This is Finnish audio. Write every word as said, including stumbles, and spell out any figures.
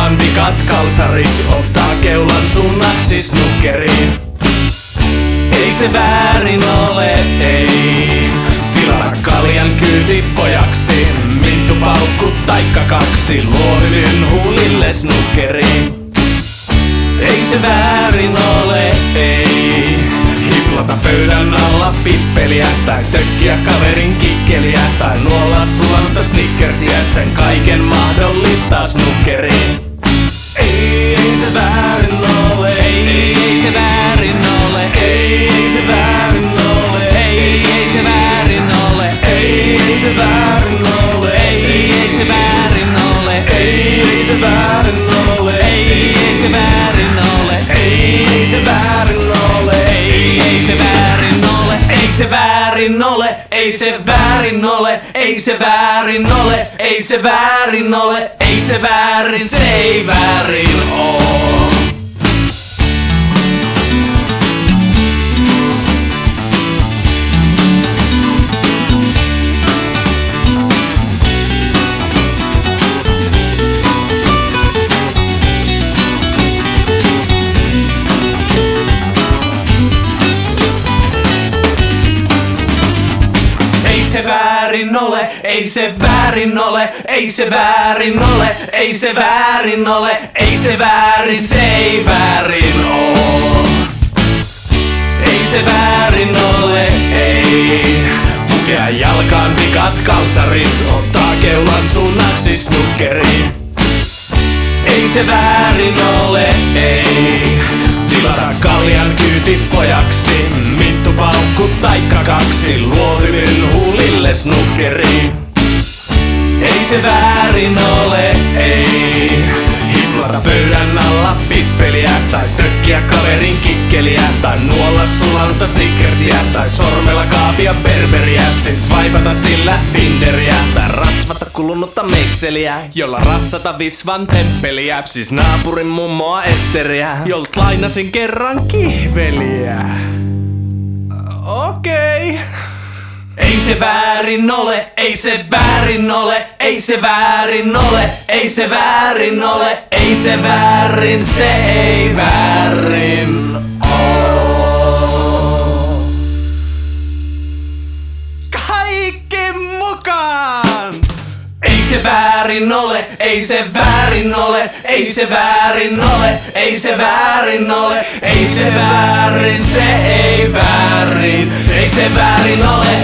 jalkaan vikat kalsarit, ottaa keulan sunnaksi snukkeriin. Ei se väärin ole, ei tilata kaljan kyyti pojaksi. Minttu paukku taikka kaksi, luo hymyn huulille snukkeriin. Ei se väärin ole, ei hiplata pöydän alla pippeliä tai tökkiä kaverin kikkeliä tai nuolla sulanta snickersiä, sen kaiken mahdollistaa snukkeriin. Ei, ei se väärin ole, ei, ei se väärin ole, ei, ei se väärin ole, ei, ei se väärin ole, ei, ei se väärin ole, ei, ei se väärin ole, ei, ei se väärin ole, ei, ei se väärin ole, ei, ei se väärin ole, ei, ei se väärin ole, ei se väärin ole, ei se väärin ole, ei se väärin ole, ei se väärin ole, ei se väärin, se ei väärin oo. Ei se väärin ole, ei se väärin ole, ei se väärin ole, ei se väärin ole, ei se väärin, se ei väärin oo. Ei se väärin ole, ei pukea jalkaan vikat kalsarit, ottaa keulan sunnaksi snukkeriin. Ei se väärin ole, ei tilata kaljan kyyti pojaksi. Minttu paukku taikka kaksi, luo hymyn huulille snukkeriin. Ei se väärin ole, ei hiplata pöydän alla pippeliä tai tökkiä kaverin kikkeliä tai nuolla sulanta snickersiä tai sormella kaapia berberiä, sit swaipata sillä Tinderiä tai rasvata kulunutta meikseliä, jolla rassata visvan temppeliä, siis naapurin mummoa Esteriä, jolt lainasin kerran kihveliä. Okei. Okay. Ei se väärin ole, ei se väärin ole, ei se väärin ole, ei se väärin ole, ei se väärin, se ei väärin oo. Kaikki mukaan! Ei se väärin ole, ei se väärin ole, ei se väärin ole, ei se väärin ole, ei se väärin, se ei väärin, ei se väärin ole.